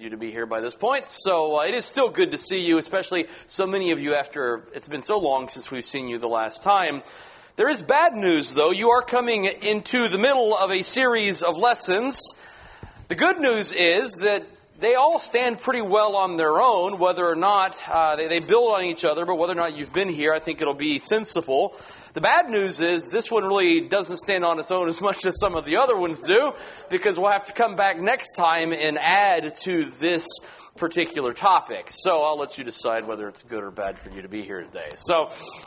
you to be here by this point. So it is still good to see you, especially so many of you after it's been so long since we've seen you the last time. There is bad news, though. You are coming into the middle of a series of lessons. The good news is that they all stand pretty well on their own, whether or not they build on each other, but whether or not you've been here, I think it'll be sensible. The bad news is this one really doesn't stand on its own as much as some of the other ones do, because we'll have to come back next time and add to this particular topic. So I'll let you decide whether it's good or bad for you to be here today. So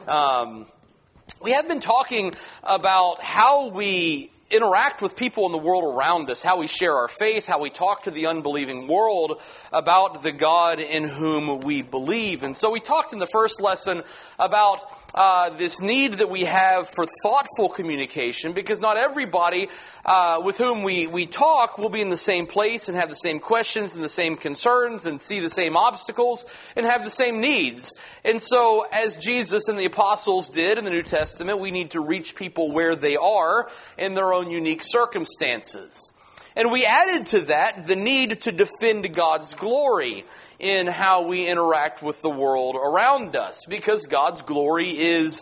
we have been talking about how we interact with people in the world around us, how we share our faith, how we talk to the unbelieving world about the God in whom we believe. And so we talked in the first lesson about this need that we have for thoughtful communication, because not everybody with whom we talk will be in the same place and have the same questions and the same concerns and see the same obstacles and have the same needs. And so as Jesus and the apostles did in the New Testament, we need to reach people where they are in their own unique circumstances. And we added to that the need to defend God's glory in how we interact with the world around us, because God's glory is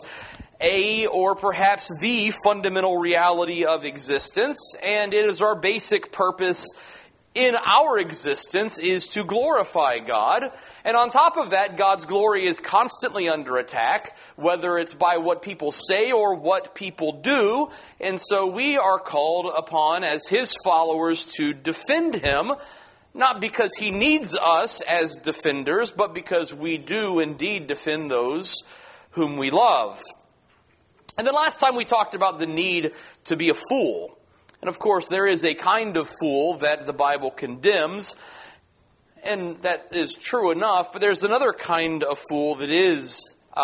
or perhaps the fundamental reality of existence, and it is our basic purpose in our existence is to glorify God. And on top of that, God's glory is constantly under attack, whether it's by what people say or what people do. And so we are called upon as His followers to defend Him, not because He needs us as defenders, but because we do indeed defend those whom we love. And then last time we talked about the need to be a fool. And of course, there is a kind of fool that the Bible condemns, and that is true enough, but there's another kind of fool that is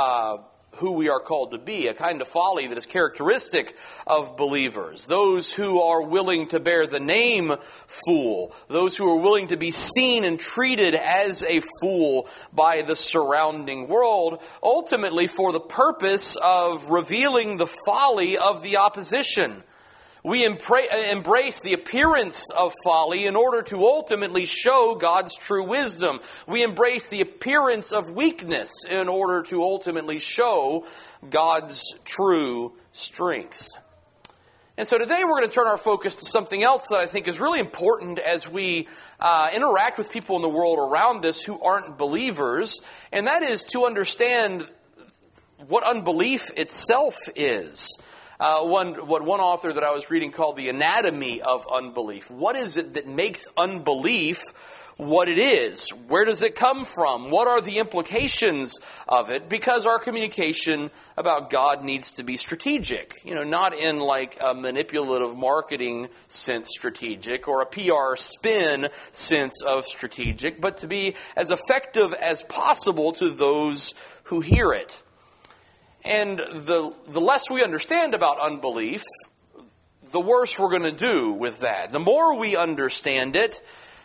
who we are called to be, a kind of folly that is characteristic of believers. Those who are willing to bear the name fool, those who are willing to be seen and treated as a fool by the surrounding world, ultimately for the purpose of revealing the folly of the opposition. We embrace the appearance of folly in order to ultimately show God's true wisdom. We embrace the appearance of weakness in order to ultimately show God's true strength. And so today we're going to turn our focus to something else that I think is really important as we interact with people in the world around us who aren't believers, and that is to understand what unbelief itself is. One author that I was reading called The Anatomy of Unbelief. What is it that makes unbelief what it is? Where does it come from? What are the implications of it? Because our communication about God needs to be strategic. Not in like a manipulative marketing sense strategic or a PR spin sense of strategic, but to be as effective as possible to those who hear it. And the less we understand about unbelief, the worse we're going to do with that. The more we understand it,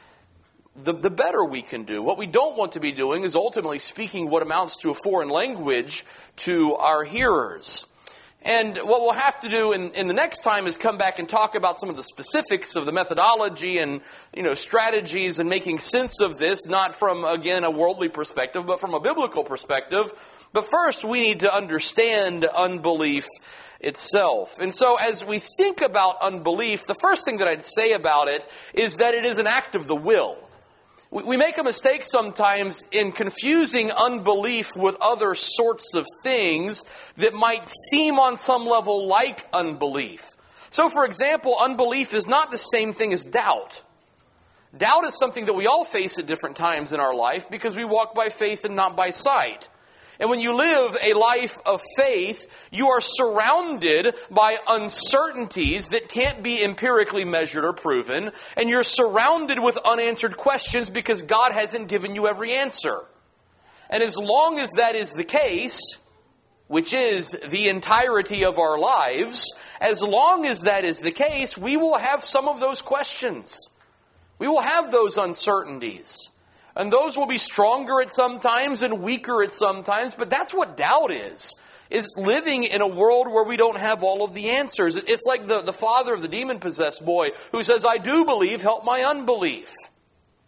the better we can do. What we don't want to be doing is ultimately speaking what amounts to a foreign language to our hearers. And what we'll have to do in the next time is come back and talk about some of the specifics of the methodology and strategies and making sense of this, not from, again, a worldly perspective, but from a biblical perspective. But first, we need to understand unbelief itself. And so as we think about unbelief, the first thing that I'd say about it is that it is an act of the will. We make a mistake sometimes in confusing unbelief with other sorts of things that might seem on some level like unbelief. So, for example, unbelief is not the same thing as doubt. Doubt is something that we all face at different times in our life because we walk by faith and not by sight. And when you live a life of faith, you are surrounded by uncertainties that can't be empirically measured or proven. And you're surrounded with unanswered questions because God hasn't given you every answer. And as long as that is the case, which is the entirety of our lives, as long as that is the case, we will have some of those questions. We will have those uncertainties. And those will be stronger at some times and weaker at some times. But that's what doubt is living in a world where we don't have all of the answers. It's like the father of the demon-possessed boy who says, "I do believe, help my unbelief."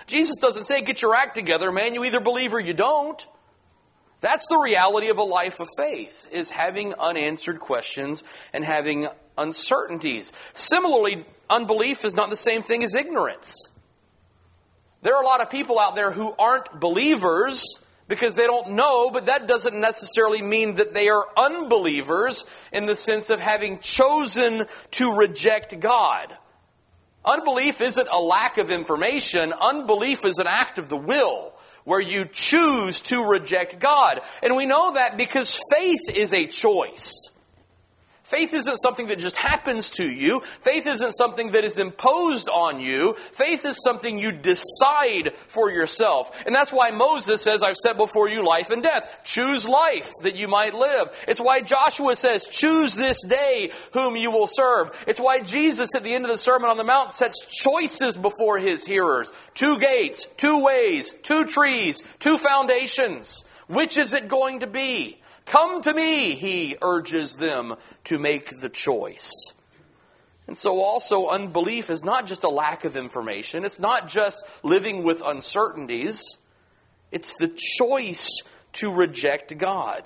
Jesus doesn't say, get your act together, man. You either believe or you don't. That's the reality of a life of faith, is having unanswered questions and having uncertainties. Similarly, unbelief is not the same thing as ignorance. There are a lot of people out there who aren't believers because they don't know, but that doesn't necessarily mean that they are unbelievers in the sense of having chosen to reject God. Unbelief isn't a lack of information. Unbelief is an act of the will, where you choose to reject God. And we know that because faith is a choice. Faith isn't something that just happens to you. Faith isn't something that is imposed on you. Faith is something you decide for yourself. And that's why Moses says, I've set before you life and death. Choose life that you might live. It's why Joshua says, choose this day whom you will serve. It's why Jesus at the end of the Sermon on the Mount sets choices before his hearers. 2 gates, 2 ways, 2 trees, 2 foundations. Which is it going to be? Come to me, he urges them to make the choice. And so also unbelief is not just a lack of information. It's not just living with uncertainties. It's the choice to reject God.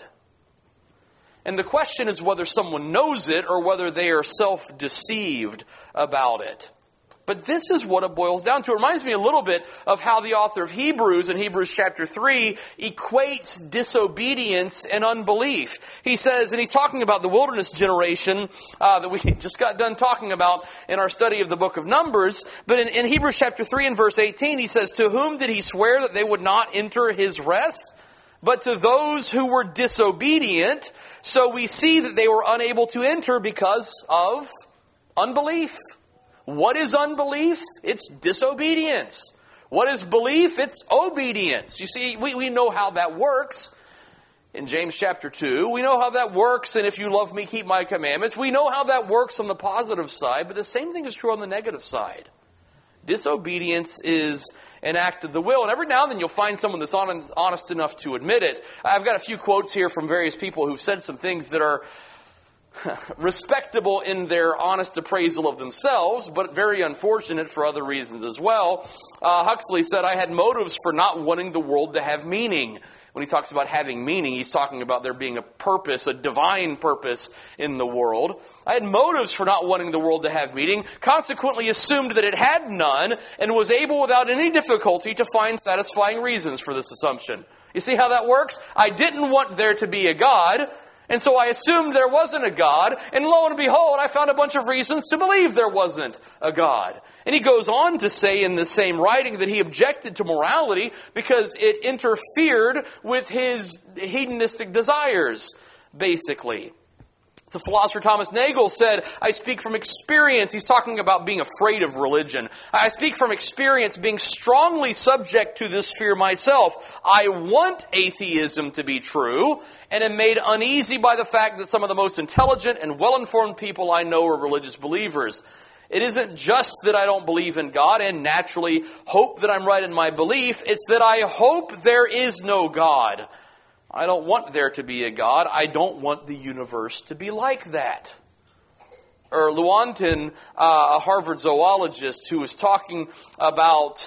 And the question is whether someone knows it or whether they are self-deceived about it. But this is what it boils down to. It reminds me a little bit of how the author of Hebrews, in Hebrews chapter 3, equates disobedience and unbelief. He says, and he's talking about the wilderness generation that we just got done talking about in our study of the book of Numbers. But in Hebrews chapter 3 and verse 18, he says, to whom did he swear that they would not enter his rest? But to those who were disobedient. So we see that they were unable to enter because of unbelief. What is unbelief? It's disobedience. What is belief? It's obedience. You see, we know how that works in James chapter 2. We know how that works, and if you love me, keep my commandments. We know how that works on the positive side, but the same thing is true on the negative side. Disobedience is an act of the will. And every now and then you'll find someone that's honest enough to admit it. I've got a few quotes here from various people who've said some things that are respectable in their honest appraisal of themselves, but very unfortunate for other reasons as well. Huxley said, I had motives for not wanting the world to have meaning. When he talks about having meaning, he's talking about there being a purpose, a divine purpose in the world. I had motives for not wanting the world to have meaning, consequently assumed that it had none, and was able without any difficulty to find satisfying reasons for this assumption. You see how that works? I didn't want there to be a God, and so I assumed there wasn't a God, and lo and behold, I found a bunch of reasons to believe there wasn't a God. And he goes on to say in the same writing that he objected to morality because it interfered with his hedonistic desires, basically. The philosopher Thomas Nagel said, I speak from experience. He's talking about being afraid of religion. I speak from experience, being strongly subject to this fear myself. I want atheism to be true, and am made uneasy by the fact that some of the most intelligent and well-informed people I know are religious believers. It isn't just that I don't believe in God and naturally hope that I'm right in my belief. It's that I hope there is no God. I don't want there to be a God. I don't want the universe to be like that. Lewontin, a Harvard zoologist who was talking about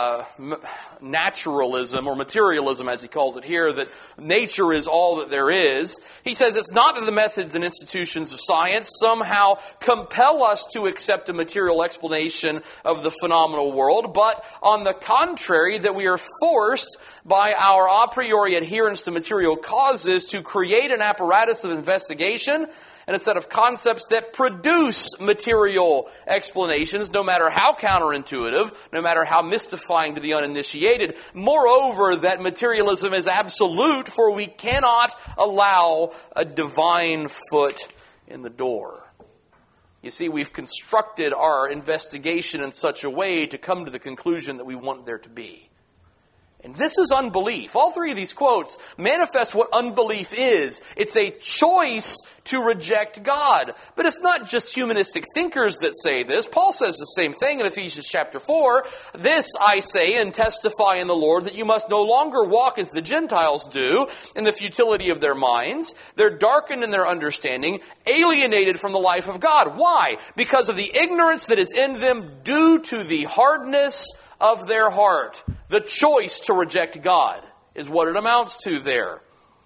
naturalism, or materialism as he calls it here, that nature is all that there is. He says it's not that the methods and institutions of science somehow compel us to accept a material explanation of the phenomenal world, but on the contrary, that we are forced by our a priori adherence to material causes to create an apparatus of investigation and a set of concepts that produce material explanations, no matter how counterintuitive, no matter how mystifying to the uninitiated. Moreover, that materialism is absolute, for we cannot allow a divine foot in the door. You see, we've constructed our investigation in such a way to come to the conclusion that we want there to be. And this is unbelief. All three of these quotes manifest what unbelief is. It's a choice to reject God. But it's not just humanistic thinkers that say this. Paul says the same thing in Ephesians chapter 4. This I say and testify in the Lord, that you must no longer walk as the Gentiles do in the futility of their minds. They're darkened in their understanding, alienated from the life of God. Why? Because of the ignorance that is in them due to the hardness of their heart. The choice to reject God is what it amounts to there.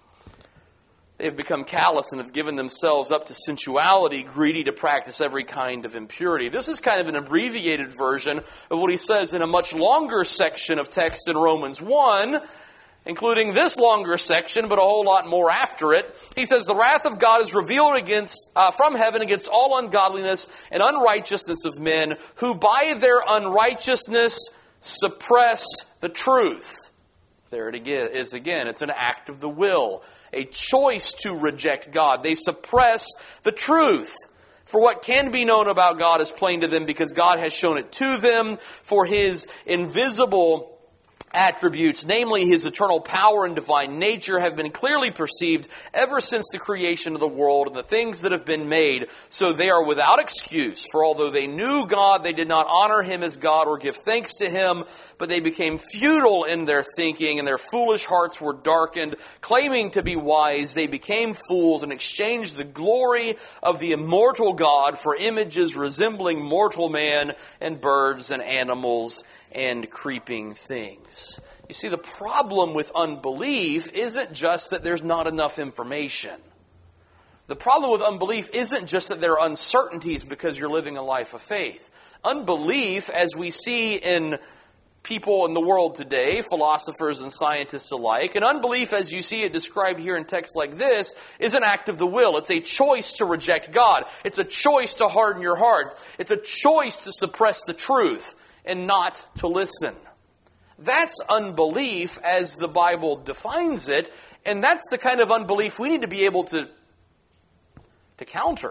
They have become callous and have given themselves up to sensuality, greedy to practice every kind of impurity. This is kind of an abbreviated version of what he says in a much longer section of text in Romans 1, including this longer section, but a whole lot more after it. He says, the wrath of God is revealed from heaven against all ungodliness and unrighteousness of men, who by their unrighteousness suppress the truth. There it is again. It's an act of the will, a choice to reject God. They suppress the truth. For what can be known about God is plain to them because God has shown it to them. For His invisible attributes, namely His eternal power and divine nature, have been clearly perceived ever since the creation of the world and the things that have been made. So they are without excuse. For although they knew God, they did not honor Him as God or give thanks to Him, but they became futile in their thinking, and their foolish hearts were darkened. Claiming to be wise, they became fools and exchanged the glory of the immortal God for images resembling mortal man and birds and animals and creeping things. You see, the problem with unbelief isn't just that there's not enough information. The problem with unbelief isn't just that there are uncertainties because you're living a life of faith. Unbelief, as we see in people in the world today, philosophers and scientists alike, and unbelief, as you see it described here in texts like this, is an act of the will. It's a choice to reject God. It's a choice to harden your heart. It's a choice to suppress the truth and not to listen. That's unbelief as the Bible defines it, and that's the kind of unbelief we need to be able to counter.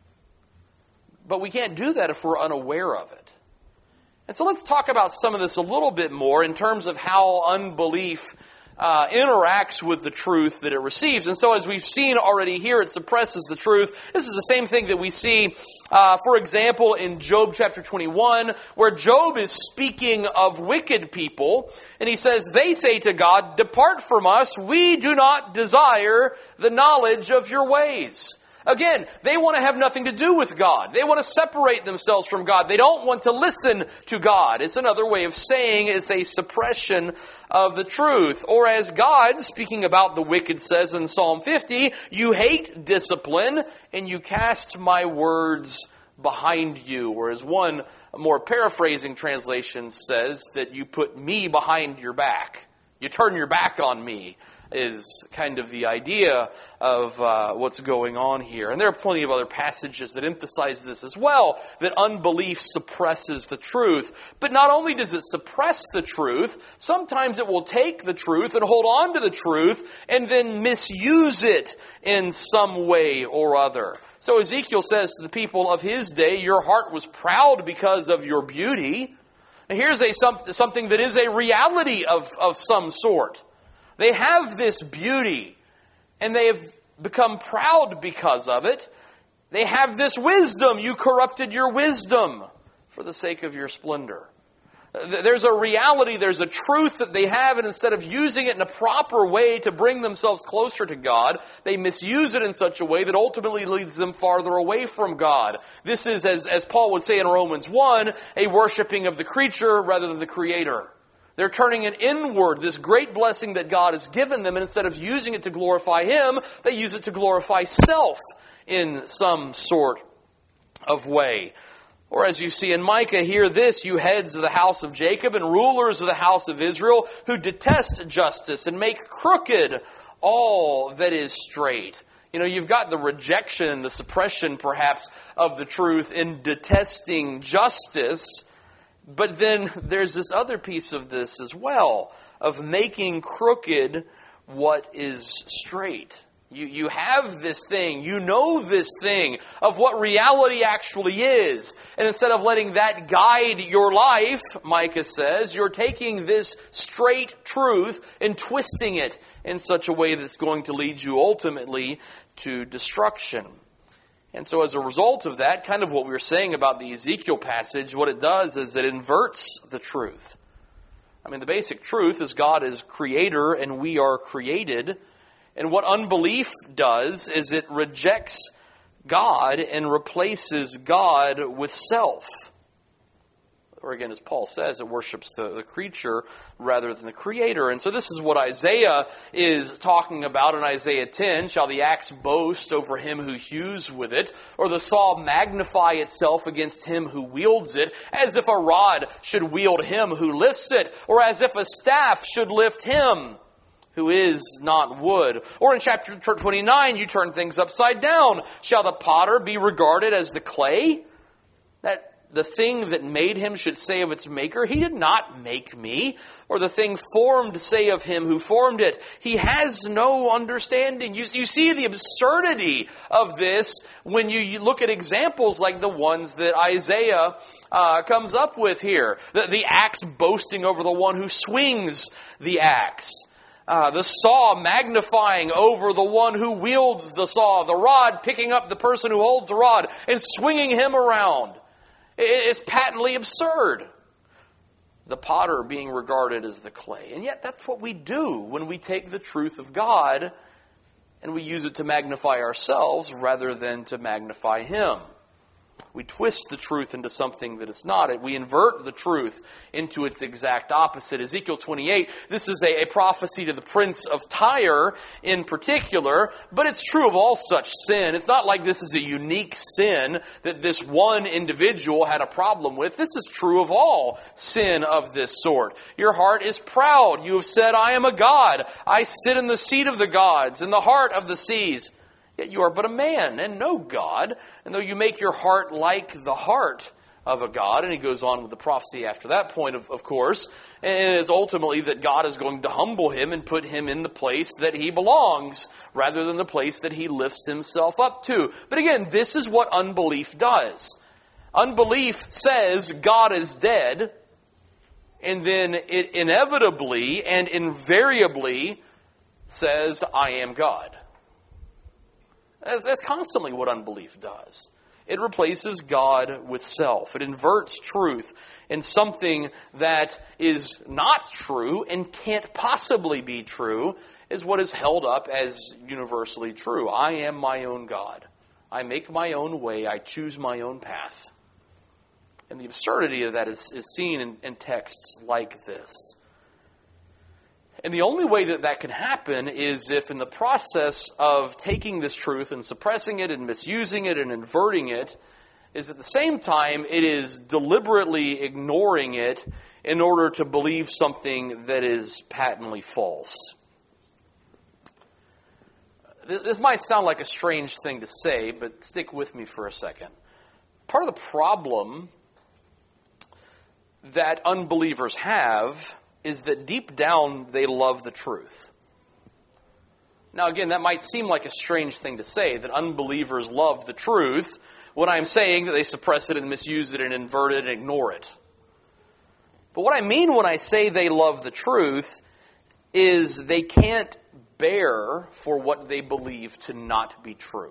But we can't do that if we're unaware of it. And so let's talk about some of this a little bit more in terms of how unbelief interacts with the truth that it receives. And so as we've seen already here, it suppresses the truth. This is the same thing that we see, for example, in Job chapter 21, where Job is speaking of wicked people. And he says, they say to God, depart from us, we do not desire the knowledge of your ways. Again, they want to have nothing to do with God. They want to separate themselves from God. They don't want to listen to God. It's another way of saying it's a suppression of the truth. Or as God, speaking about the wicked, says in Psalm 50, you hate discipline and you cast my words behind you. Or as one more paraphrasing translation says, that you put me behind your back. You turn your back on me. Is kind of the idea of what's going on here. And there are plenty of other passages that emphasize this as well, that unbelief suppresses the truth. But not only does it suppress the truth, sometimes it will take the truth and hold on to the truth and then misuse it in some way or other. So Ezekiel says to the people of his day, your heart was proud because of your beauty. And here's something that is a reality of some sort. They have this beauty, and they have become proud because of it. They have this wisdom. You corrupted your wisdom for the sake of your splendor. There's a reality, there's a truth that they have, and instead of using it in a proper way to bring themselves closer to God, they misuse it in such a way that ultimately leads them farther away from God. This is, as Paul would say in Romans 1, a worshiping of the creature rather than the Creator. They're turning it inward, this great blessing that God has given them, and instead of using it to glorify Him, they use it to glorify self in some sort of way. Or as you see in Micah, hear this, you heads of the house of Jacob and rulers of the house of Israel, who detest justice and make crooked all that is straight. You know, you've got the rejection, the suppression perhaps of the truth in detesting justice. But then there's this other piece of this as well, of making crooked what is straight. You have this thing, you know this thing of what reality actually is. And instead of letting that guide your life, Micah says, you're taking this straight truth and twisting it in such a way that's going to lead you ultimately to destruction. And so as a result of that, kind of what we were saying about the Ezekiel passage, what it does is it inverts the truth. I mean, the basic truth is God is creator and we are created. And what unbelief does is it rejects God and replaces God with self. Or again, as Paul says, it worships the creature rather than the Creator. And so this is what Isaiah is talking about in Isaiah 10. Shall the axe boast over him who hews with it, or the saw magnify itself against him who wields it, as if a rod should wield him who lifts it, or as if a staff should lift him who is not wood. Or in chapter 29, you turn things upside down. Shall the potter be regarded as the clay? That the thing that made him should say of its maker, he did not make me. Or the thing formed say of him who formed it, he has no understanding. You see the absurdity of this when you look at examples like the ones that Isaiah comes up with here. The axe boasting over the one who swings the axe. The saw magnifying over the one who wields the saw. The rod picking up the person who holds the rod and swinging him around. It's patently absurd. The potter being regarded as the clay. And yet that's what we do when we take the truth of God and we use it to magnify ourselves rather than to magnify Him. We twist the truth into something that it's not. We invert the truth into its exact opposite. Ezekiel 28, this is a prophecy to the prince of Tyre in particular, but it's true of all such sin. It's not like this is a unique sin that this one individual had a problem with. This is true of all sin of this sort. Your heart is proud. You have said, I am a god. I sit in the seat of the gods, in the heart of the seas. Yet you are but a man and no God. And though you make your heart like the heart of a God, and he goes on with the prophecy after that point, of course, and it's ultimately that God is going to humble him and put him in the place that he belongs, rather than the place that he lifts himself up to. But again, this is what unbelief does. Unbelief says God is dead, and then it inevitably and invariably says, I am God. That's constantly what unbelief does. It replaces God with self. It inverts truth in something that is not true and can't possibly be true, is what is held up as universally true. I am my own God. I make my own way. I choose my own path. And the absurdity of that is seen in texts like this. And the only way that that can happen is if in the process of taking this truth and suppressing it and misusing it and inverting it, is at the same time it is deliberately ignoring it in order to believe something that is patently false. This might sound like a strange thing to say, but stick with me for a second. Part of the problem that unbelievers have is that deep down they love the truth. Now again, that might seem like a strange thing to say, that unbelievers love the truth, when I'm saying that they suppress it and misuse it and invert it and ignore it. But what I mean when I say they love the truth is they can't bear for what they believe to not be true.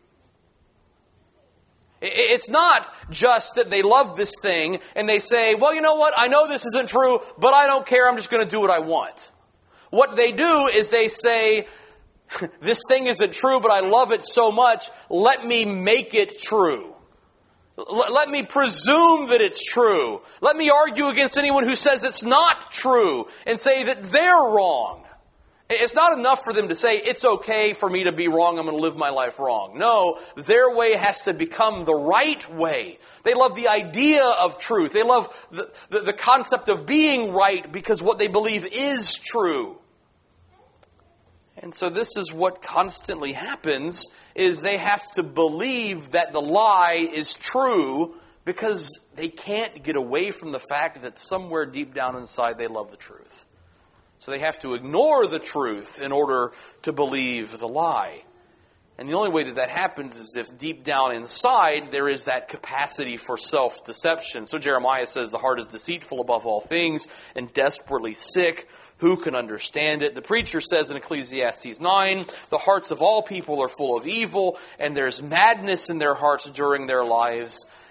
It's not just that they love this thing and they say, well, you know what, I know this isn't true, but I don't care, I'm just going to do what I want. What they do is they say, this thing isn't true, but I love it so much, let me make it true. Let me presume that it's true. Let me argue against anyone who says it's not true and say that they're wrong. It's not enough for them to say, it's okay for me to be wrong, I'm going to live my life wrong. No, their way has to become the right way. They love the idea of truth. They love the concept of being right because what they believe is true. And so this is what constantly happens, is they have to believe that the lie is true because they can't get away from the fact that somewhere deep down inside they love the truth. So they have to ignore the truth in order to believe the lie. And the only way that happens is if deep down inside there is that capacity for self-deception. So Jeremiah says the heart is deceitful above all things and desperately sick. Who can understand it? The preacher says in Ecclesiastes 9, the hearts of all people are full of evil and there's madness in their hearts during their lives.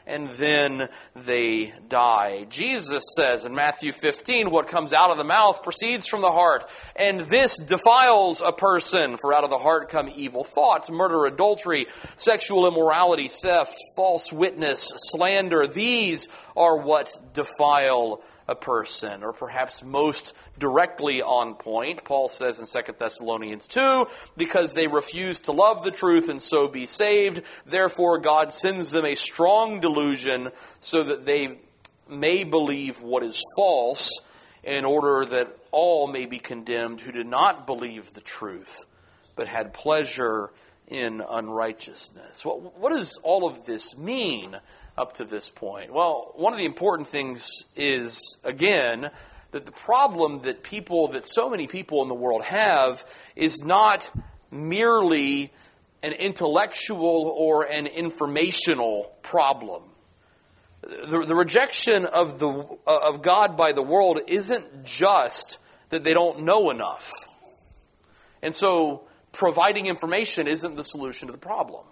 and then they die. Jesus says in Matthew 15, what comes out of the mouth proceeds from the heart, and this defiles a person. For out of the heart come evil thoughts, murder, adultery, sexual immorality, theft, false witness, slander. These are what defile a person. Or perhaps most directly on point, Paul says in 2 Thessalonians 2, because they refuse to love the truth and so be saved, therefore God sends them a strong delusion so that they may believe what is false, in order that all may be condemned who did not believe the truth, but had pleasure in unrighteousness. What does all of this mean up to this point? Well, one of the important things is, again, that the problem that so many people in the world have is not merely an intellectual or an informational problem. The rejection of God by the world isn't just that they don't know enough. And so providing information isn't the solution to the problem.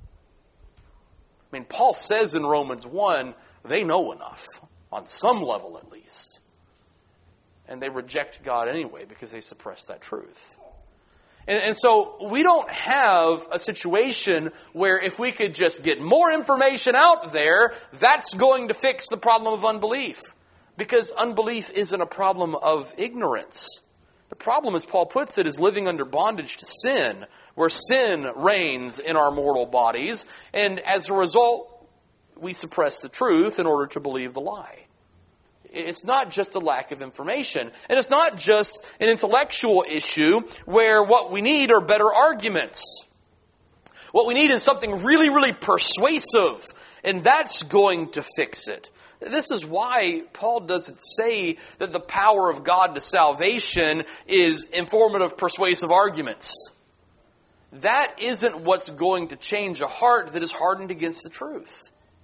I mean, Paul says in Romans 1, they know enough, on some level at least. And they reject God anyway because they suppress that truth. And so we don't have a situation where if we could just get more information out there, that's going to fix the problem of unbelief. Because unbelief isn't a problem of ignorance. The problem, as Paul puts it, is living under bondage to sin, where sin reigns in our mortal bodies, and as a result, we suppress the truth in order to believe the lie. It's not just a lack of information, and it's not just an intellectual issue where what we need are better arguments. What we need is something really, really persuasive, and that's going to fix it. This is why Paul doesn't say that the power of God to salvation is informative, persuasive arguments. That isn't what's going to change a heart that is hardened against the truth.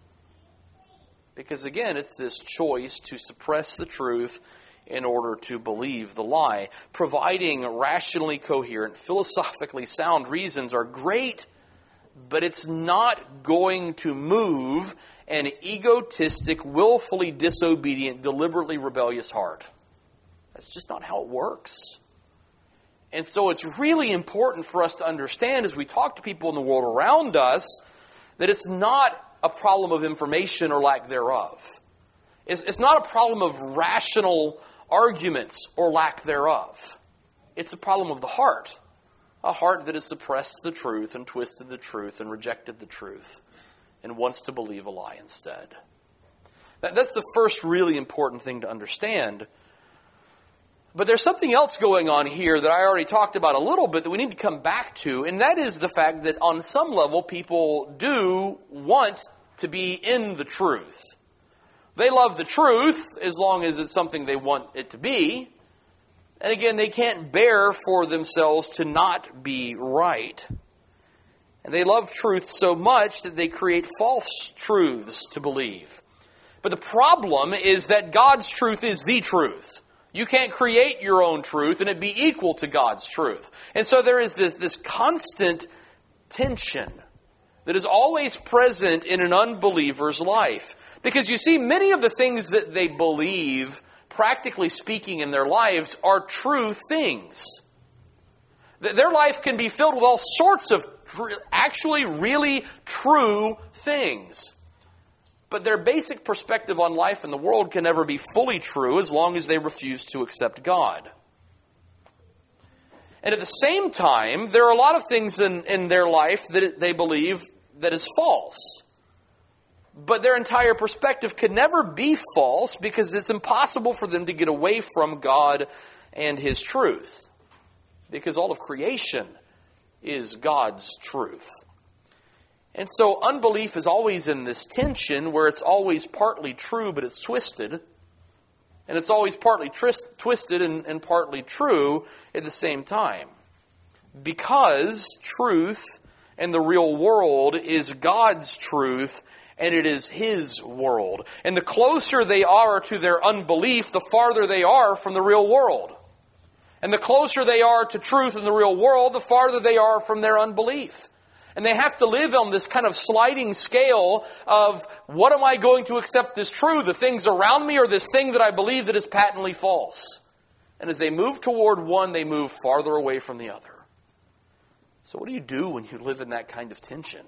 Because again, it's this choice to suppress the truth in order to believe the lie. Providing rationally coherent, philosophically sound reasons are great, but it's not going to move an egotistic, willfully disobedient, deliberately rebellious heart. That's just not how it works. And so it's really important for us to understand as we talk to people in the world around us that it's not a problem of information or lack thereof. It's not a problem of rational arguments or lack thereof. It's a problem of the heart. A heart that has suppressed the truth and twisted the truth and rejected the truth and wants to believe a lie instead. That's the first really important thing to understand. But there's something else going on here that I already talked about a little bit that we need to come back to, and that is the fact that on some level people do want to be in the truth. They love the truth as long as it's something they want it to be. And again, they can't bear for themselves to not be right. And they love truth so much that they create false truths to believe. But the problem is that God's truth is the truth. You can't create your own truth and it be equal to God's truth. And so there is this constant tension that is always present in an unbeliever's life. Because you see, many of the things that they believe, practically speaking, in their lives are true things. Their life can be filled with all sorts of actually really true things. But their basic perspective on life and the world can never be fully true as long as they refuse to accept God. And at the same time, there are a lot of things in their life that they believe that is false. But their entire perspective could never be false because it's impossible for them to get away from God and His truth. Because all of creation is God's truth. And so unbelief is always in this tension where it's always partly true, but it's twisted. And it's always partly twisted and partly true at the same time. Because truth and the real world is God's truth, and it is His world. And the closer they are to their unbelief, the farther they are from the real world. And the closer they are to truth in the real world, the farther they are from their unbelief. And they have to live on this kind of sliding scale of what am I going to accept as true, the things around me or this thing that I believe that is patently false. And as they move toward one, they move farther away from the other. So what do you do when you live in that kind of tension?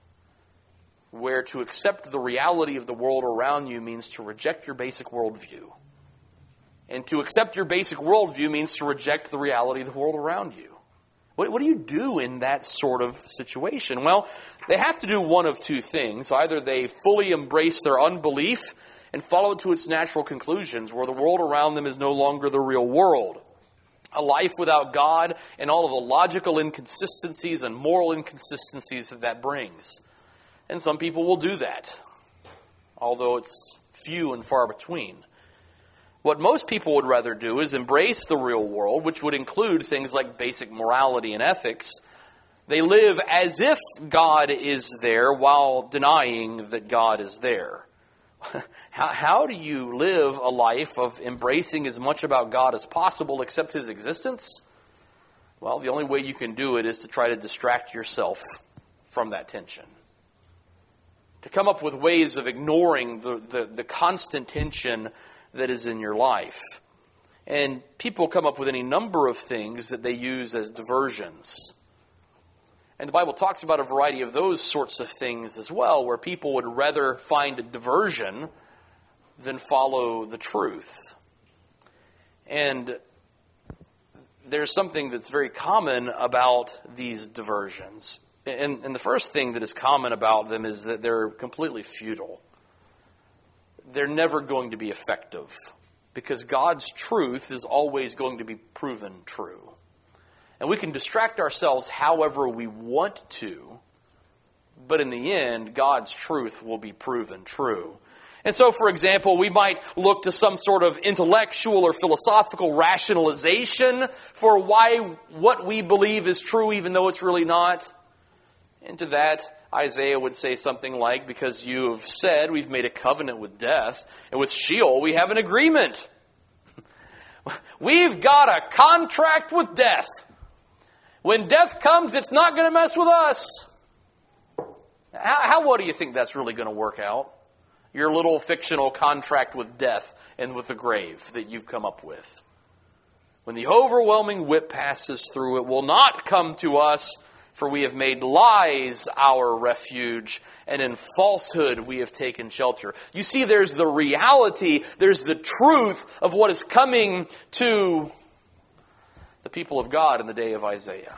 Where to accept the reality of the world around you means to reject your basic worldview. And to accept your basic worldview means to reject the reality of the world around you. What do you do in that sort of situation? Well, they have to do one of two things. Either they fully embrace their unbelief and follow it to its natural conclusions, where the world around them is no longer the real world. A life without God and all of the logical inconsistencies and moral inconsistencies that brings. And some people will do that, although it's few and far between. What most people would rather do is embrace the real world, which would include things like basic morality and ethics. They live as if God is there while denying that God is there. How do you live a life of embracing as much about God as possible except His existence? Well, the only way you can do it is to try to distract yourself from that tension. To come up with ways of ignoring the constant tension that is in your life. And people come up with any number of things that they use as diversions. And the Bible talks about a variety of those sorts of things as well, where people would rather find a diversion than follow the truth. And there's something that's very common about these diversions. And the first thing that is common about them is that they're completely futile. They're never going to be effective because God's truth is always going to be proven true. And we can distract ourselves however we want to, but in the end, God's truth will be proven true. And so, for example, we might look to some sort of intellectual or philosophical rationalization for why what we believe is true even though it's really not. And to that, Isaiah would say something like, because you have said we've made a covenant with death, and with Sheol we have an agreement. We've got a contract with death. When death comes, it's not going to mess with us. What do you think that's really going to work out? Your little fictional contract with death and with the grave that you've come up with. When the overwhelming whip passes through, it will not come to us, for we have made lies our refuge, and in falsehood we have taken shelter. You see, there's the reality, there's the truth of what is coming to the people of God in the day of Isaiah.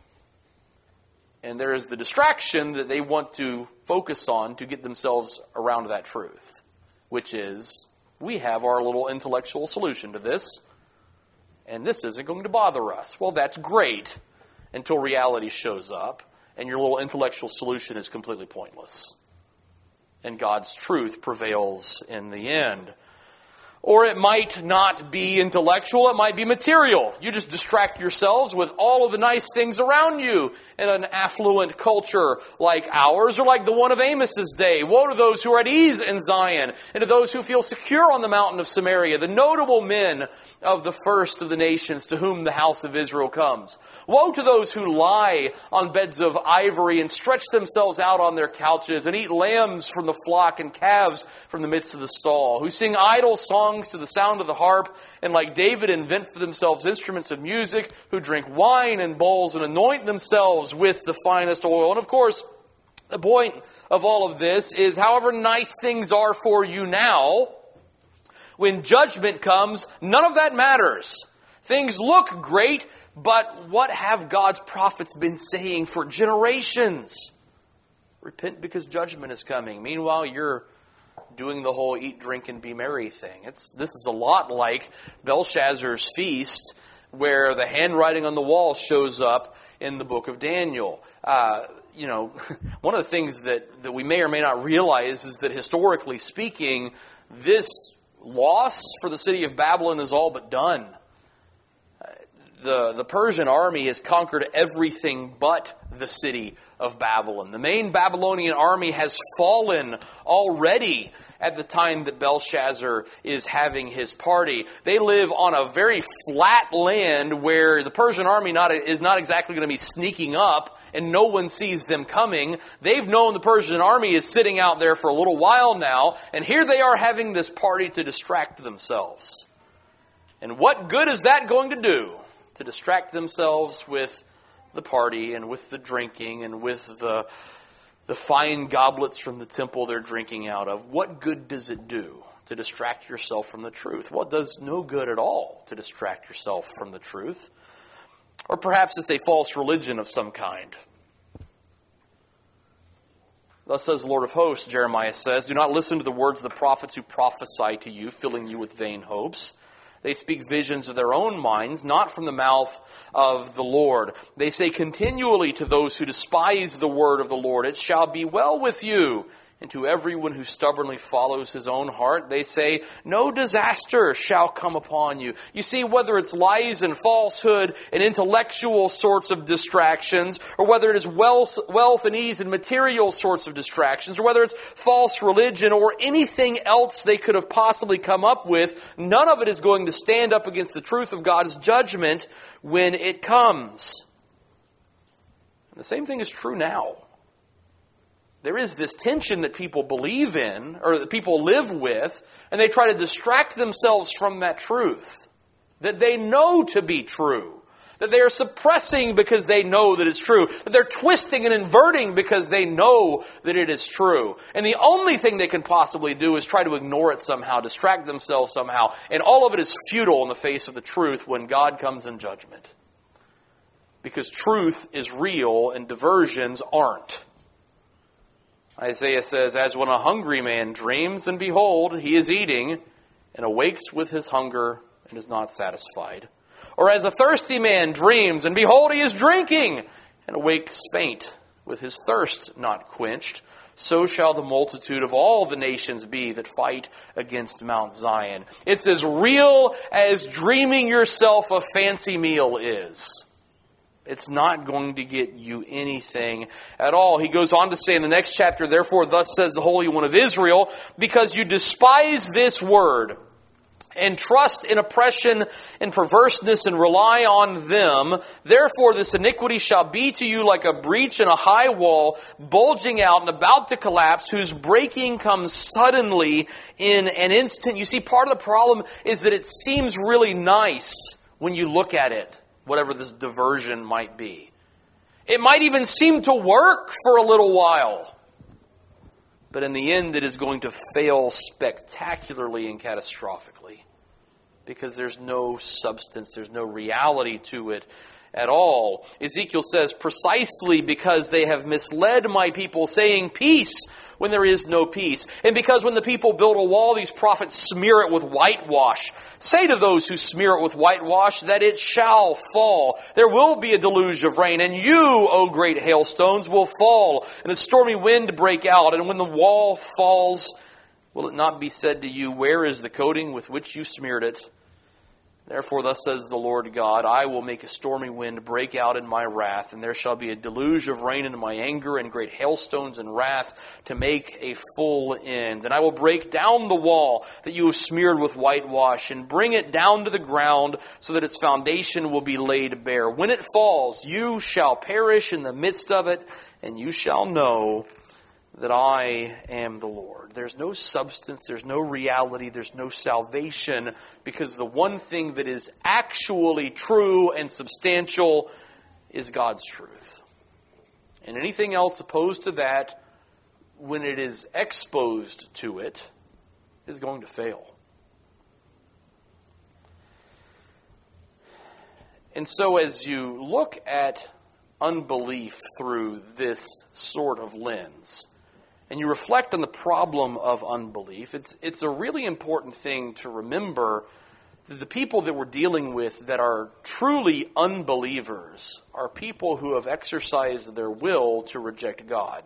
And there is the distraction that they want to focus on to get themselves around that truth, which is, we have our little intellectual solution to this, and this isn't going to bother us. Well, that's great, until reality shows up, and your little intellectual solution is completely pointless. And God's truth prevails in the end. Or it might not be intellectual, it might be material. You just distract yourselves with all of the nice things around you in an affluent culture like ours, or like the one of Amos's day. Woe to those who are at ease in Zion, and to those who feel secure on the mountain of Samaria, the notable men of the first of the nations to whom the house of Israel comes. Woe to those who lie on beds of ivory and stretch themselves out on their couches and eat lambs from the flock and calves from the midst of the stall, who sing idle songs to the sound of the harp, and like David invent for themselves instruments of music, who drink wine in bowls and anoint themselves with the finest oil. And of course, the point of all of this is, however nice things are for you now, when judgment comes, none of that matters. Things look great, but what have God's prophets been saying for generations? Repent because judgment is coming. Meanwhile, you're doing the whole eat, drink, and be merry thing. This is a lot like Belshazzar's feast, where the handwriting on the wall shows up in the book of Daniel. One of the things that we may or may not realize is that historically speaking, this loss for the city of Babylon is all but done. The Persian army has conquered everything but the city of Babylon. The main Babylonian army has fallen already at the time that Belshazzar is having his party. They live on a very flat land where the Persian army is not exactly going to be sneaking up and no one sees them coming. They've known the Persian army is sitting out there for a little while now, and here they are having this party to distract themselves. And what good is that going to do? To distract themselves with the party and with the drinking and with the fine goblets from the temple they're drinking out of. What good does it do to distract yourself from the truth? Well, it does no good at all to distract yourself from the truth. Or perhaps it's a false religion of some kind. Thus says the Lord of hosts, Jeremiah says, do not listen to the words of the prophets who prophesy to you, filling you with vain hopes. They speak visions of their own minds, not from the mouth of the Lord. They say continually to those who despise the word of the Lord, it shall be well with you. And to everyone who stubbornly follows his own heart, they say, no disaster shall come upon you. You see, whether it's lies and falsehood and intellectual sorts of distractions, or whether it is wealth and ease and material sorts of distractions, or whether it's false religion or anything else they could have possibly come up with, none of it is going to stand up against the truth of God's judgment when it comes. And the same thing is true now. There is this tension that people believe in, or that people live with, and they try to distract themselves from that truth that they know to be true, that they are suppressing because they know that it's true, that they're twisting and inverting because they know that it is true. And the only thing they can possibly do is try to ignore it somehow, distract themselves somehow, and all of it is futile in the face of the truth when God comes in judgment. Because truth is real and diversions aren't. Isaiah says, as when a hungry man dreams, and behold, he is eating, and awakes with his hunger, and is not satisfied. Or as a thirsty man dreams, and behold, he is drinking, and awakes faint, with his thirst not quenched. So shall the multitude of all the nations be that fight against Mount Zion. It's as real as dreaming yourself a fancy meal is. It's not going to get you anything at all. He goes on to say in the next chapter, therefore, thus says the Holy One of Israel, because you despise this word and trust in oppression and perverseness and rely on them, therefore this iniquity shall be to you like a breach in a high wall, bulging out and about to collapse, whose breaking comes suddenly in an instant. You see, part of the problem is that it seems really nice when you look at it. Whatever this diversion might be. It might even seem to work for a little while. But in the end, it is going to fail spectacularly and catastrophically. Because there's no substance, there's no reality to it at all. Ezekiel says, precisely because they have misled my people, saying peace when there is no peace. And because when the people build a wall, these prophets smear it with whitewash. Say to those who smear it with whitewash that it shall fall. There will be a deluge of rain, and you, O great hailstones, will fall, and a stormy wind break out. And when the wall falls, will it not be said to you, where is the coating with which you smeared it? Therefore, thus says the Lord God, I will make a stormy wind break out in my wrath, and there shall be a deluge of rain in my anger, and great hailstones in wrath to make a full end. And I will break down the wall that you have smeared with whitewash, and bring it down to the ground, so that its foundation will be laid bare. When it falls, you shall perish in the midst of it, and you shall know that I am the Lord. There's no substance, there's no reality, there's no salvation, because the one thing that is actually true and substantial is God's truth. And anything else opposed to that, when it is exposed to it, is going to fail. And so as you look at unbelief through this sort of lens, and you reflect on the problem of unbelief, it's a really important thing to remember that the people that we're dealing with that are truly unbelievers are people who have exercised their will to reject God.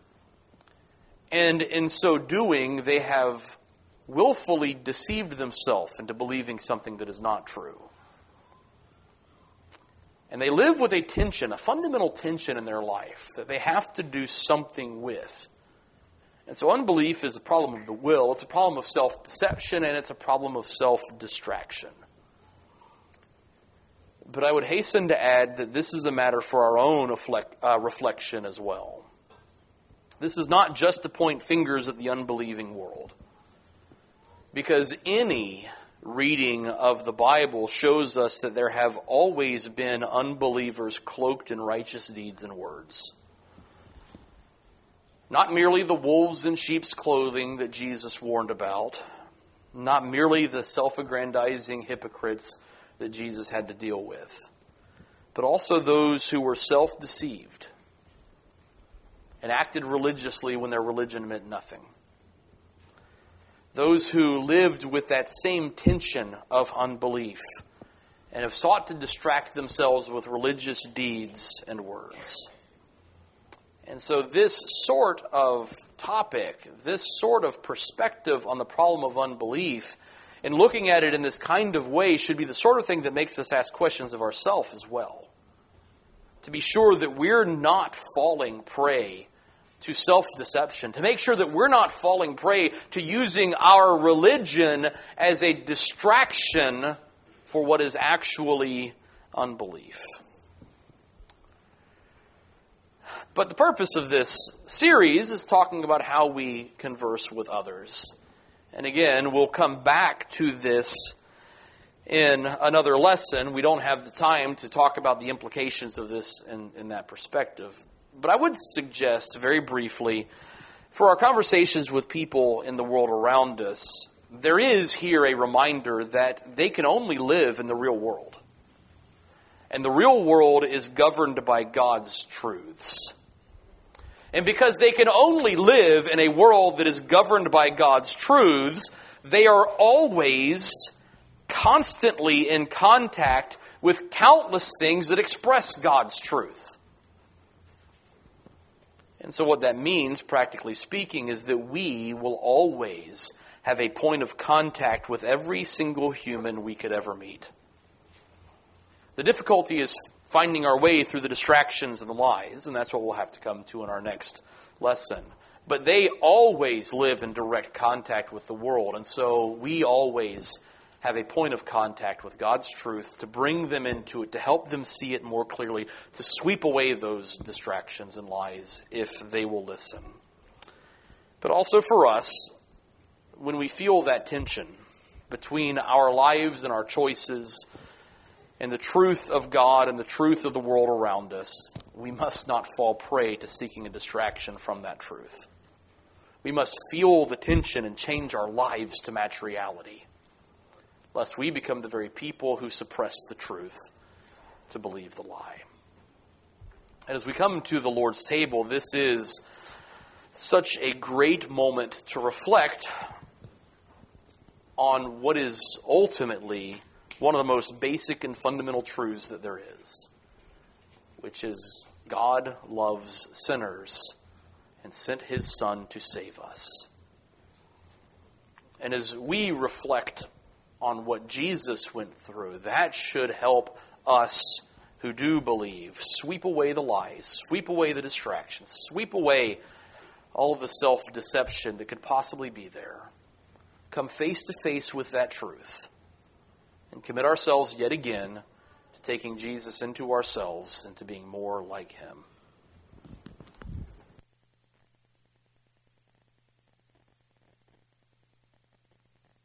And in so doing, they have willfully deceived themselves into believing something that is not true. And they live with a tension, a fundamental tension in their life that they have to do something with. And so unbelief is a problem of the will, it's a problem of self-deception, and it's a problem of self-distraction. But I would hasten to add that this is a matter for our own reflection as well. This is not just to point fingers at the unbelieving world. Because any reading of the Bible shows us that there have always been unbelievers cloaked in righteous deeds and words. Not merely the wolves in sheep's clothing that Jesus warned about, not merely the self-aggrandizing hypocrites that Jesus had to deal with, but also those who were self-deceived and acted religiously when their religion meant nothing. Those who lived with that same tension of unbelief and have sought to distract themselves with religious deeds and words. And so this sort of topic, this sort of perspective on the problem of unbelief, and looking at it in this kind of way should be the sort of thing that makes us ask questions of ourselves as well. To be sure that we're not falling prey to self-deception, to make sure that we're not falling prey to using our religion as a distraction for what is actually unbelief. But the purpose of this series is talking about how we converse with others. And again, we'll come back to this in another lesson. We don't have the time to talk about the implications of this in that perspective. But I would suggest very briefly, for our conversations with people in the world around us, there is here a reminder that they can only live in the real world. And the real world is governed by God's truths. And because they can only live in a world that is governed by God's truths, they are always constantly in contact with countless things that express God's truth. And so what that means, practically speaking, is that we will always have a point of contact with every single human we could ever meet. The difficulty is finding our way through the distractions and the lies, and that's what we'll have to come to in our next lesson. But they always live in direct contact with the world, and so we always have a point of contact with God's truth to bring them into it, to help them see it more clearly, to sweep away those distractions and lies if they will listen. But also for us, when we feel that tension between our lives and our choices and the truth of God and the truth of the world around us, we must not fall prey to seeking a distraction from that truth. We must feel the tension and change our lives to match reality, lest we become the very people who suppress the truth to believe the lie. And as we come to the Lord's table, this is such a great moment to reflect on what is ultimately one of the most basic and fundamental truths that there is, which is God loves sinners and sent His Son to save us. And as we reflect on what Jesus went through, that should help us who do believe sweep away the lies, sweep away the distractions, sweep away all of the self-deception that could possibly be there. Come face to face with that truth and commit ourselves yet again to taking Jesus into ourselves and to being more like Him.